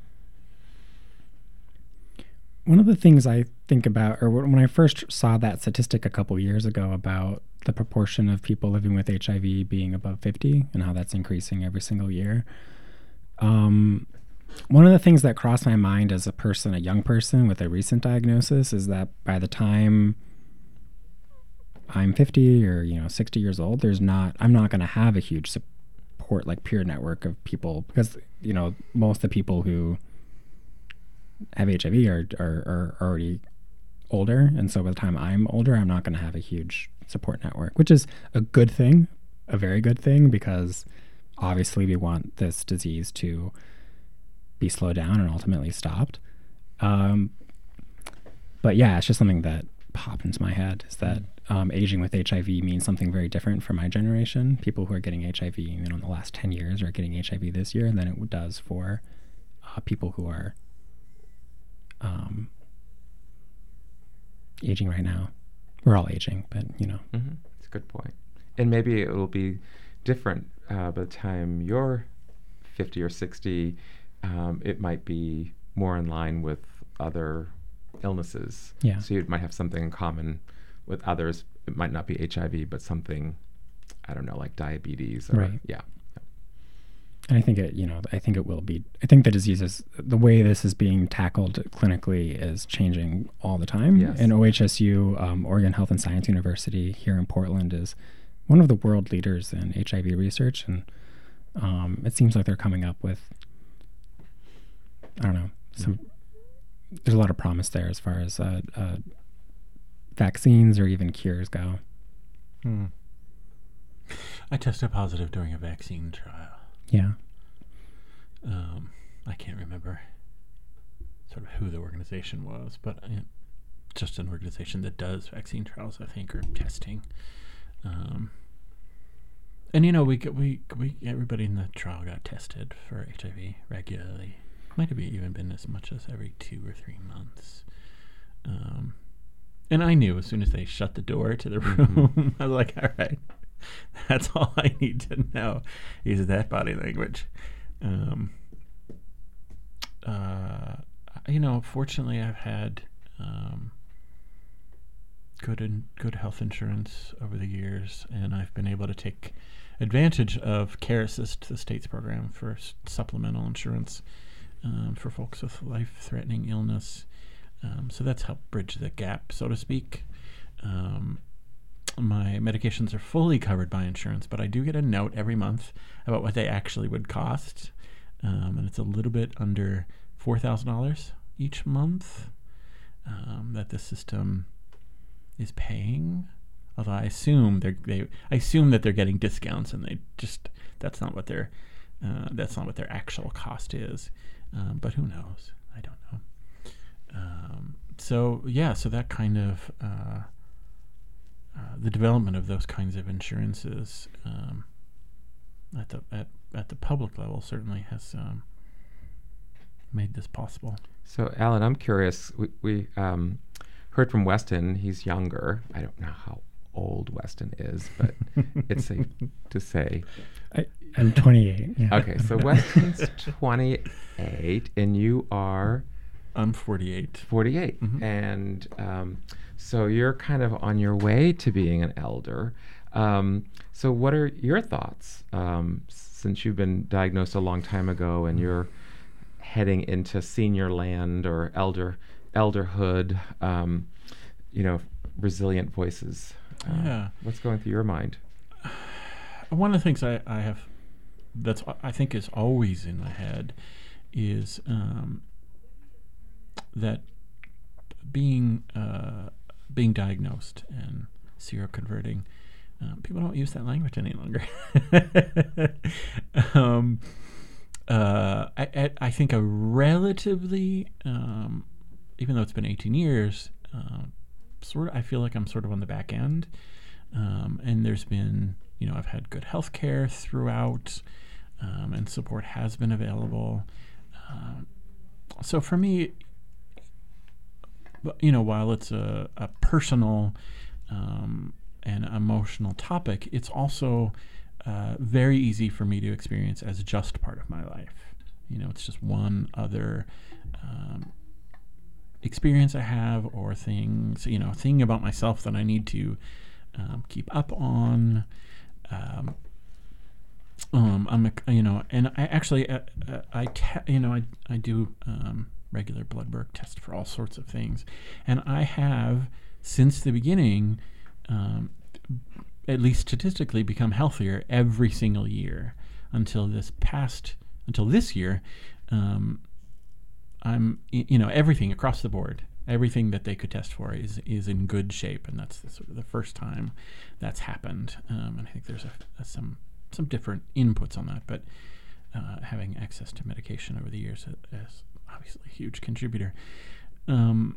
One of the things I think about, or when I first saw that statistic a couple years ago about the proportion of people living with H I V being above fifty and how that's increasing every single year, um, one of the things that crossed my mind as a person, a young person with a recent diagnosis, is that by the time I'm fifty or, you know, sixty years old, there's not, I'm not going to have a huge support, like peer network of people, because, you know, most of the people who have H I V are, are, are already older. And so by the time I'm older, I'm not going to have a huge support network, which is a good thing, a very good thing, because obviously we want this disease to be slowed down and ultimately stopped. Um, but yeah, it's just something that popped into my head, is that um, aging with H I V means something very different for my generation. People who are getting H I V, you know, in the last ten years are getting H I V this year than it does for uh, people who are um, aging right now. We're all aging, but, you know. Mm-hmm. It's a good point. And maybe it will be different uh, by the time you're fifty or sixty. Um, it might be more in line with other illnesses. Yeah. So you might have something in common with others. It might not be H I V, but something, I don't know, like diabetes. Or, right. Yeah. And I think it, you know, I think it will be, I think the disease is, the way this is being tackled clinically is changing all the time. Yes. And O H S U, um, Oregon Health and Science University here in Portland, is one of the world leaders in H I V research. And um, it seems like they're coming up with, I don't know, some, there's a lot of promise there as far as uh, uh, vaccines or even cures go. Hmm. I tested positive during a vaccine trial. Yeah. Um, I can't remember sort of who the organization was, but uh, just an organization that does vaccine trials, I think, or testing. Um, and you know, we we we everybody in the trial got tested for H I V regularly. Might have even been as much as every two or three months. Um, and I knew as soon as they shut the door to the room, mm-hmm. I was like, all right, that's all I need to know is that body language. Um, uh, you know, fortunately, I've had um, good in, good health insurance over the years, and I've been able to take advantage of Care Assist, the state's program for s- supplemental insurance um, for folks with life-threatening illness. Um, so that's helped bridge the gap, so to speak. Um, my medications are fully covered by insurance, but I do get a note every month about what they actually would cost, um, and it's a little bit under four thousand dollars each month um, that the system is paying. Although I assume they're they I assume that they're getting discounts, and they just that's not what their uh, that's not what their actual cost is. Um, but who knows? I don't know. Um, so yeah, so that kind of uh, uh, the development of those kinds of insurances um, at the at, at the public level certainly has um, made this possible. So, Alan, I'm curious. We, we um, heard from Weston. He's younger. I don't know how old Weston is, but it's safe to say. I, I'm twenty-eight. Yeah. Okay, so Weston's twenty-eight, and you are I'm forty-eight. forty-eight, Mhm. and um, so you're kind of on your way to being an elder. Um, so, what are your thoughts um, since you've been diagnosed a long time ago, and you're heading into senior land or elder elderhood? Um, you know, resilient voices. Uh, Yeah. What's going through your mind? One of the things I, I have that's I think is always in my head is um, that being uh, being diagnosed and seroconverting, um, people don't use that language any longer. um, uh, I, I, I think a relatively, um, even though it's been eighteen years, uh, sort of, I feel like I'm sort of on the back end. Um, and there's been, you know, I've had good health care throughout, um, and support has been available. Um, so for me, you know, while it's a, a personal um, and emotional topic, it's also uh, very easy for me to experience as just part of my life. You know, it's just one other um, experience I have, or things, you know, thing about myself that I need to um, keep up on. Um, um, I'm, a, you know, and I actually, uh, uh, I, te- you know, I, I do um, regular blood work tests for all sorts of things, and I have since the beginning, um, at least statistically, become healthier every single year until this past, until this year. Um, I'm, you know, everything across the board, everything that they could test for is is in good shape, and that's the, sort of the first time that's happened. Um, and I think there's a, a, some some different inputs on that, but uh, having access to medication over the years is obviously a huge contributor. Um,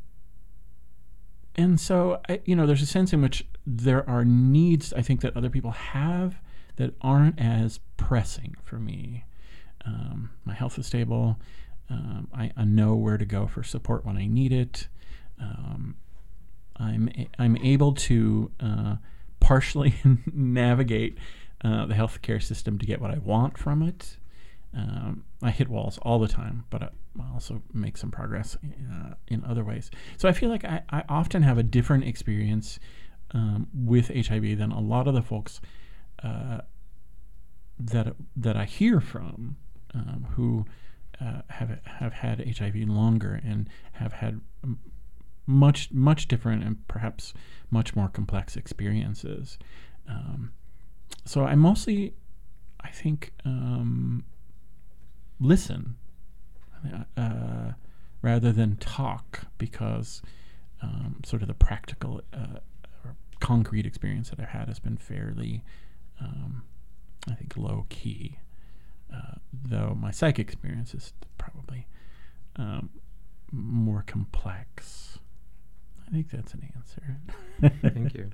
and so, I, you know, there's a sense in which there are needs I think that other people have that aren't as pressing for me. Um, my health is stable. Um, I, I know where to go for support when I need it. Um, I'm a, I'm able to uh, partially navigate uh, the healthcare system to get what I want from it. Um, I hit walls all the time, but I, I also make some progress uh, in other ways. So I feel like I, I often have a different experience um, with H I V than a lot of the folks uh, that that I hear from um, who. Uh, have have had H I V longer and have had m- much much different and perhaps much more complex experiences. Um, so I mostly, I think, um, listen uh, rather than talk, because um, sort of the practical uh, or concrete experience that I've had has been fairly, um, I think, low key. Uh, though my psych experience is probably um, more complex. I think that's an answer. Thank you.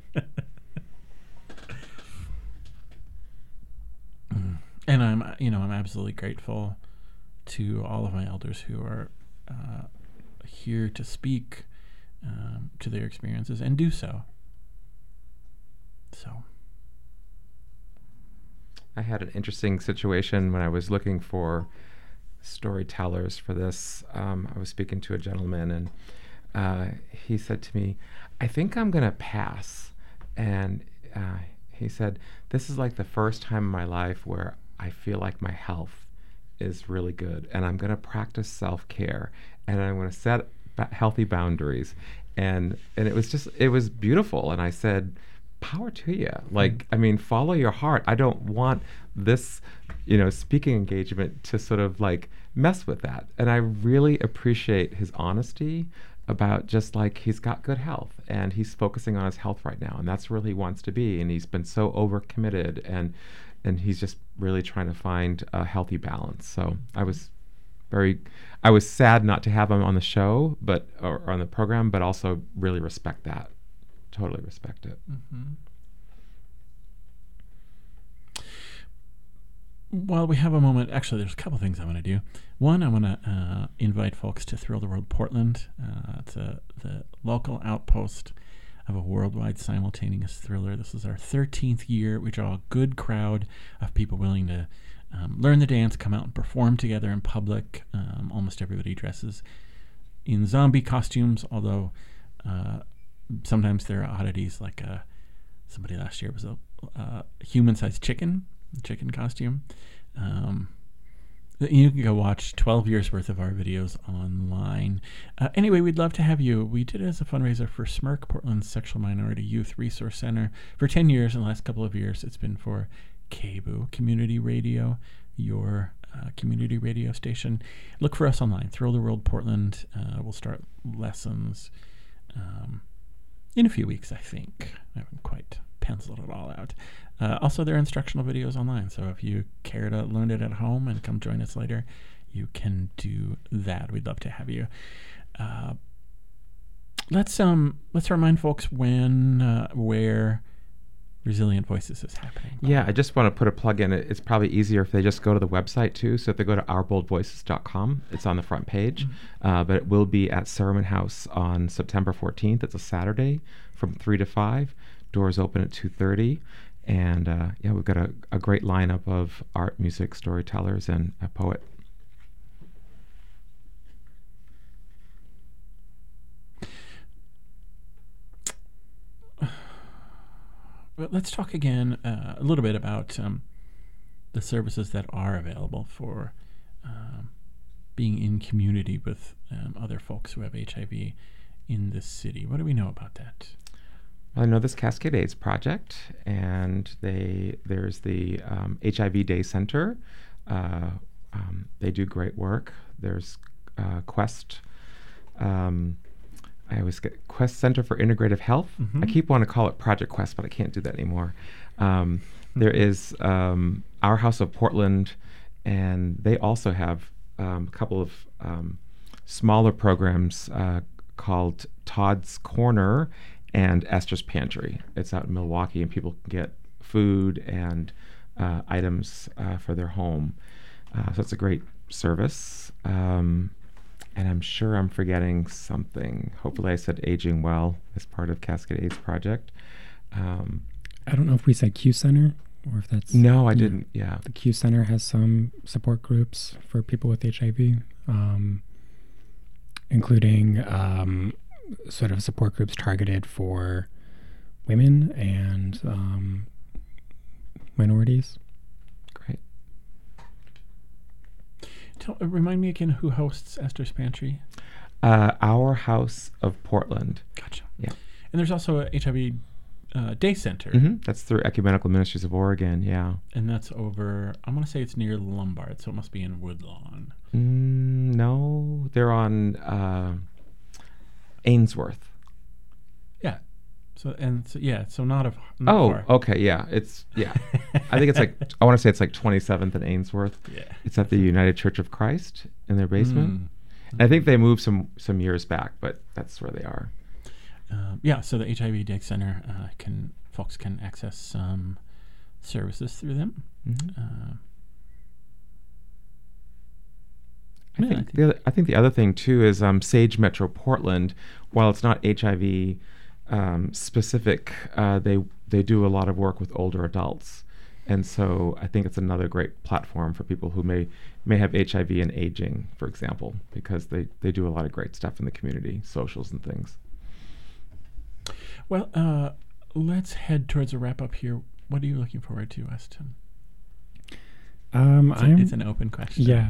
And I'm, you know, I'm absolutely grateful to all of my elders who are uh, here to speak um, to their experiences and do so. So. I had an interesting situation when I was looking for storytellers for this. Um, I was speaking to a gentleman, and uh, he said to me, I think I'm going to pass. And uh, he said, this is like the first time in my life where I feel like my health is really good, and I'm going to practice self-care, and I'm going to set ba- healthy boundaries. And and it was just, it was beautiful. And I said, power to you. Like, I mean, follow your heart. I don't want this, you know, speaking engagement to sort of like mess with that. And I really appreciate his honesty about just like, he's got good health and he's focusing on his health right now. And that's where he wants to be. And he's been so overcommitted, and and he's just really trying to find a healthy balance. So I was very, I was sad not to have him on the show, but, or on the program, but also really respect that. Totally respect it. Mm-hmm. While we have a moment, actually, there's a couple things I want to do. One, I want to uh, invite folks to Thrill the World Portland. Uh, it's a, the local outpost of a worldwide simultaneous thriller. This is our thirteenth year. We draw a good crowd of people willing to um, learn the dance, come out and perform together in public. Um, almost everybody dresses in zombie costumes, although uh, sometimes there are oddities, like uh, somebody last year was a uh, human-sized chicken, chicken costume. Um, you can go watch twelve years worth of our videos online. Uh, anyway, we'd love to have you. We did it as a fundraiser for SMIRC, Portland's Sexual Minority Youth Resource Center. For ten years, in the last couple of years, it's been for K B U Community Radio, your uh, community radio station. Look for us online, Thrill the World Portland. Uh, we'll start lessons um, in a few weeks, I think. I haven't quite penciled it all out. Uh, also, there are instructional videos online, so if you care to learn it at home and come join us later, you can do that. We'd love to have you. Uh, let's um let's remind folks when, uh, where Resilient Voices is happening. Yeah, I just want to put a plug in. It's probably easier if they just go to the website too. So if they go to our bold voices dot com, it's on the front page. Mm-hmm. Uh, but it will be at Ceremon House on September fourteenth. It's a Saturday from three to five. Doors open at two thirty. And uh, yeah, we've got a, a great lineup of art, music, storytellers, and a poet. Well, let's talk again uh, a little bit about um, the services that are available for um, being in community with um, other folks who have H I V in this city. What do we know about that? Well, I know this Cascade AIDS Project, and they there's the um, H I V Day Center. Uh, um, they do great work. There's uh, Quest. Um, I always get Quest Center for Integrative Health. Mm-hmm. I keep wanting to call it Project Quest, but I can't do that anymore. Um, mm-hmm. There is um, Our House of Portland, and they also have um, a couple of um, smaller programs uh, called Todd's Corner and Esther's Pantry. It's out in Milwaukee, and people can get food and uh, items uh, for their home. Uh, so it's a great service. Um, and I'm sure I'm forgetting something. Hopefully I said Aging Well as part of Cascade AIDS Project. Um, I don't know if we said Q Center or if that's... No, I didn't, yeah. The Q Center has some support groups for people with H I V, um, including... Um, sort of support groups targeted for women and um, minorities. Great. Tell, uh, remind me again who hosts Esther's Pantry? Uh, Our House of Portland. Gotcha. Yeah. And there's also a H I V uh, Day Center. Mm-hmm. That's through Ecumenical Ministries of Oregon, yeah. And that's over, I'm going to say it's near Lombard, so it must be in Woodlawn. Mm, no, they're on... Uh, Ainsworth. Yeah. So and so yeah, so not of not Oh, far. okay, yeah. It's yeah. I think it's like I want to say it's like twenty-seventh and Ainsworth. Yeah. It's at the United Church of Christ in their basement. Mm. And I think they moved some some years back, but that's where they are. Um, yeah, so the H I V Day Center uh, can folks can access some services through them. Mm-hmm. Uh, I, yeah, think I think the other, I think the other thing too is um, Sage Metro Portland. While it's not H I V um, specific, uh, they they do a lot of work with older adults, And so I think it's another great platform for people who may may have H I V and aging, for example, because they, they do a lot of great stuff in the community, socials and things. Well, uh, let's head towards a wrap-up here. What are you looking forward to, Weston? Um, It's, a- I'm, it's an open question. yeah.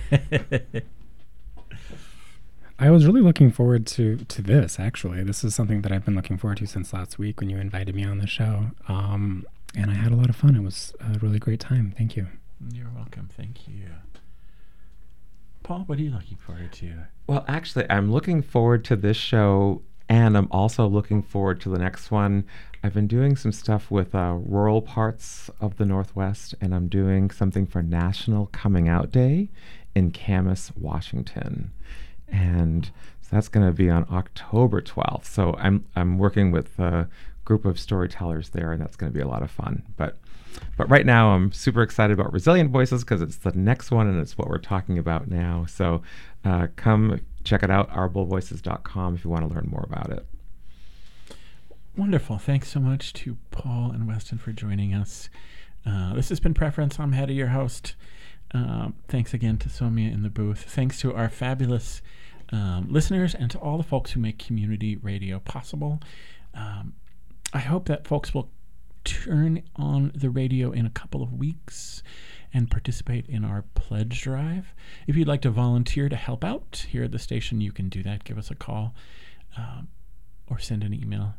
I was really looking forward to, to this, actually. This is something that I've been looking forward to since last week when you invited me on the show. Um, and I had a lot of fun. It was a really great time. Thank you. You're welcome. Thank you. Paul, what are you looking forward to? Well, actually, I'm looking forward to this show, and I'm also looking forward to the next one. I've been doing some stuff with uh, rural parts of the Northwest, and I'm doing something for National Coming Out Day in Camas, Washington. And so that's going to be on October twelfth. So I'm I'm working with a group of storytellers there, and that's going to be a lot of fun. But but right now I'm super excited about Resilient Voices because it's the next one, and it's what we're talking about now. So uh, come check it out, our bull voices dot com, if you want to learn more about it. Wonderful. Thanks so much to Paul and Weston for joining us. Uh, this has been Preference. I'm Hattie, your host. Um, thanks again to Somia in the booth. Thanks to our fabulous um, listeners and to all the folks who make community radio possible. Um, I hope that folks will turn on the radio in a couple of weeks and participate in our pledge drive. If you'd like to volunteer to help out here at the station, you can do that. Give us a call um, or send an email.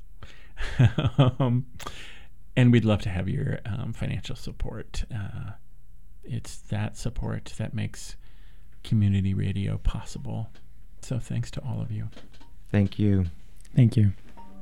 um, and we'd love to have your um, financial support. Uh, it's that support that makes community radio possible. So thanks to all of you. Thank you. Thank you.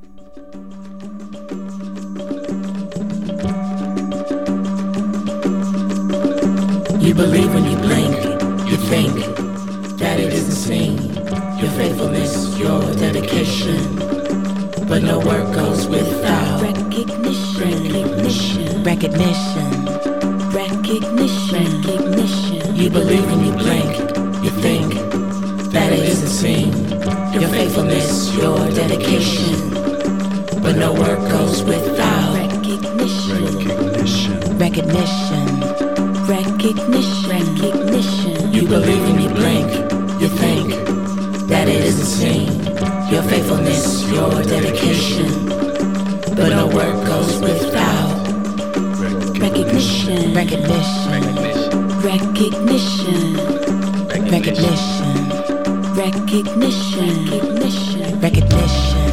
You believe when you blink, you think that it isn't seen. Your faithfulness, your dedication, but no work goes without recognition, recognition, recognition, recognition, recognition. You believe when you blink, you think that it isn't seen. Your faithfulness, your dedication, but no work goes without recognition, recognition, recognition, recognition, recognition. You believe when you blink, you think that it isn't seen. Your faithfulness, your dedication, but no work goes without recognition, recognition, recognition, recognition, recognition, recognition, recognition, recognition,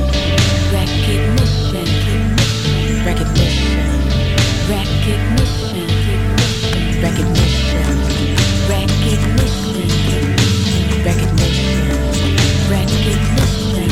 recognition, recognition, recognition, recognition, recognition.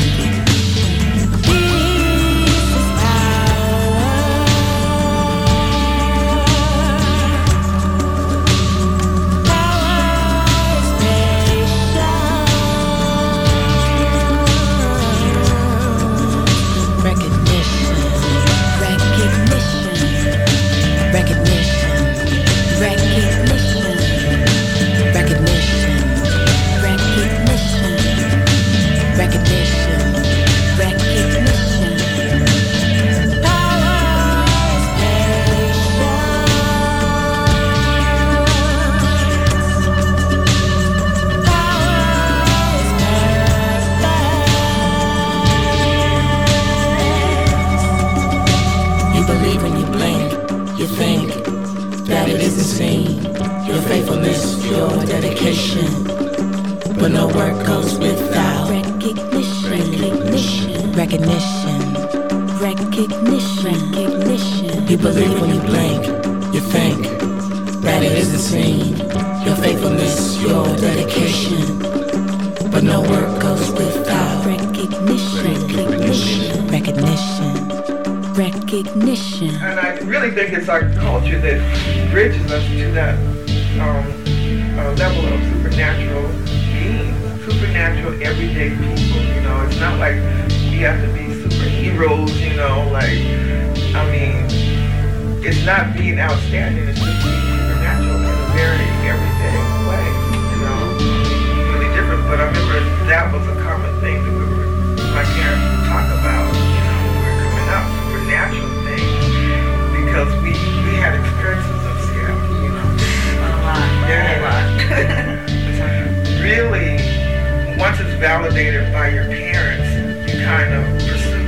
But no work goes without recognition, recognition, recognition, recognition, recognition. You believe when you blink, you think that it isn't seen. Your faithfulness, your dedication, but no work goes without recognition, recognition, recognition, recognition. And I really think it's our culture that bridges us to that um, uh, level of supernatural beings, supernatural everyday people. You know, it's not like we have to be superheroes. You know, like I mean, it's not being outstanding. It's just being supernatural in a very everyday way. You know, really different. But I remember that was a common thing that we were, my parents would talk about. You know, when we were coming up, supernatural things, because we we had experience.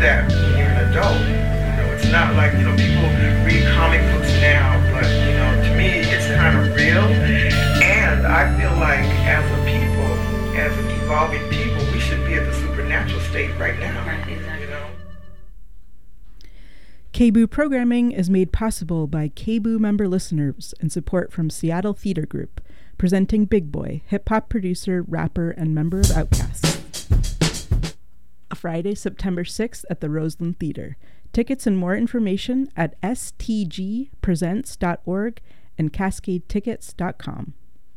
that when you're an adult. You know, it's not like, you know, people read comic books now, but, you know, to me, it's kind of real. And I feel like as a people, as an evolving people, we should be at the supernatural state right now. You know? K B O O programming is made possible by K B O O member listeners and support from Seattle Theater Group, presenting Big Boy, hip-hop producer, rapper, and member of Outkast. Friday, September sixth at the Roseland Theater. Tickets and more information at s t g presents dot org and cascade tickets dot com.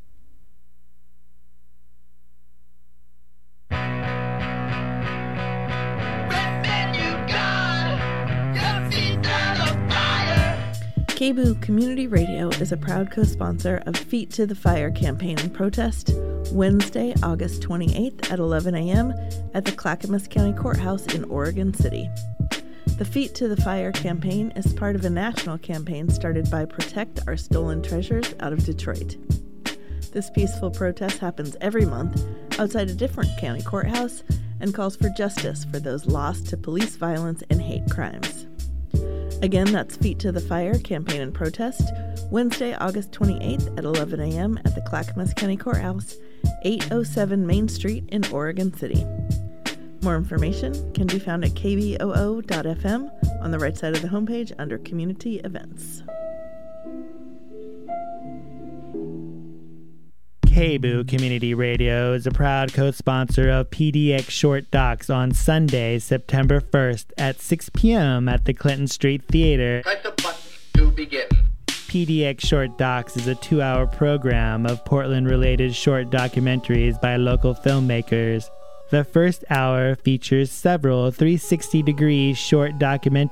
K B O O Community Radio is a proud co-sponsor of Feet to the Fire campaign and protest Wednesday, August twenty-eighth at eleven a.m. at the Clackamas County Courthouse in Oregon City. The Feet to the Fire campaign is part of a national campaign started by Protect Our Stolen Treasures out of Detroit. This peaceful protest happens every month outside a different county courthouse and calls for justice for those lost to police violence and hate crimes. Again, that's Feet to the Fire campaign and protest, Wednesday, August twenty-eighth at eleven a.m. at the Clackamas County Courthouse, eight oh seven Main Street in Oregon City. More information can be found at k b o o dot f m on the right side of the homepage under Community Events. K B O O Community Radio is a proud co-sponsor of P D X Short Docs on Sunday, September first at six p.m. at the Clinton Street Theater. Press the button to begin. P D X Short Docs is a two-hour program of Portland-related short documentaries by local filmmakers. The first hour features several three sixty degree short documentaries